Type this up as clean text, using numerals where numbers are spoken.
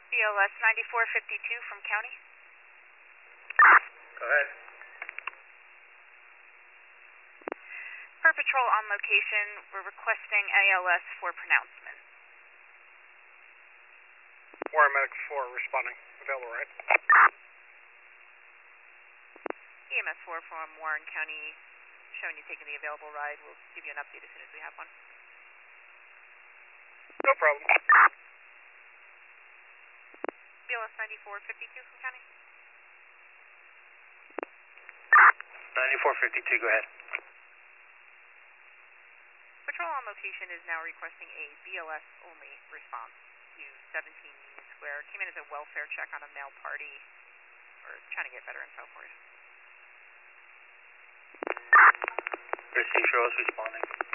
BLS 9452 from County. Go ahead. Per patrol on location, we're requesting ALS for pronouncement. Warren Medic 4 responding. Available, right? EMS 4 from Warren County, showing you taking the available ride. We'll give you an update as soon as we have one. No problem. BLS 9452 from County. 9452, go ahead. Patrol on location is now requesting a BLS only response to 17 Union Square. Came in as a welfare check on a male party. We're trying to get better info for you. Received, Rose responding.